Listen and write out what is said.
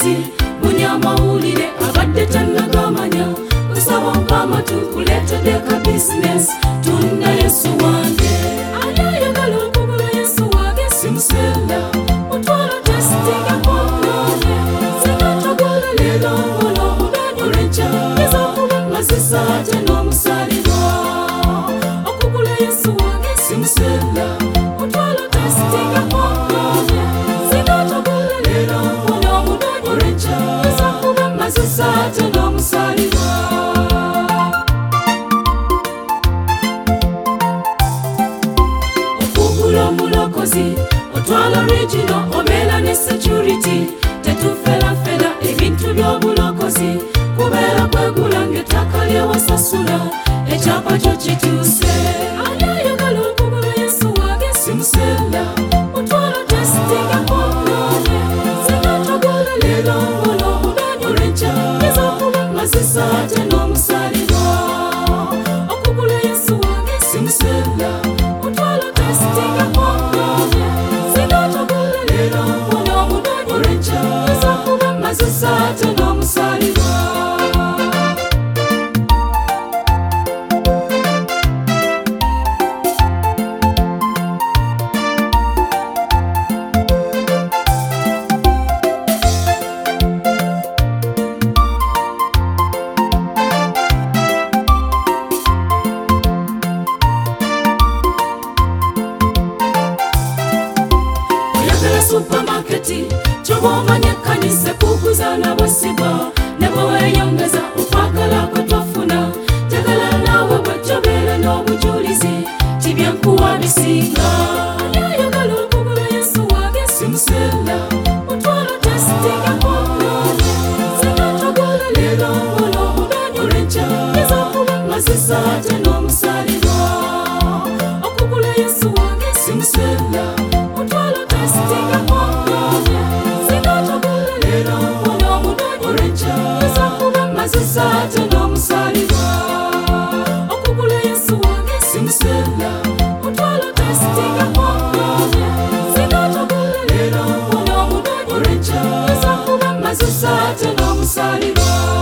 mulokozi munyamawulire abadde tannagamanya kusaba mpama tukuletedde ka business tunda Yesu wange ayagala okubula Yesu wange simusenda mutwala testinga kwonone sinatogola lero olw'obudanyo lwenca ezakuba mazisa ate n'omusalirwa okubula Yesu wange simusenda mutwala testinga kwonone sinatogola lero olw'obudanyo lwenca ezakuba mazisa ate n'omusalirwa omulokozi otwala regional obeera ne security tetuferafera ebintu by'obulokozi kubeera kwegula ng'ettaka lyewasasula ekyapa kyo kituuse ayagala okubula Yesu wange simusenda otwala testinga kwonone sinatogola lero olw'obudanyo lwenca ezakuba mazisa ate n'omusalirwa okubula Yesu wange simusenda otwala testinga kwonone sinatogola lero olw'obudanyo lwenca ezakuba mazisa ate n'omusalirwa supermarketi kyobomanya ekkanisa kuguza nabwesibwa ne bweweyongeza okwagala kwe twafuna jagala naawe bwejjobeera n'obujulizi tibyankuwa bisinga ayagala okubula Yesu wange simusenda otwala testinga kwonone sinatogola lero olw'obudanyo lwenca ezakuba mazisa ate n'omusalirwa okubula Yesu wange simusenda otwala testinga kwonone sinatogola lero olw'obudanyo lwenca ezakuba mazisa ate n'omusalirwa okubula Yesu wange simusenda otwala testinga kwonone sinatogola lero olw'obudanyo lwenca ezakuba mazisa ate n'omusalirwa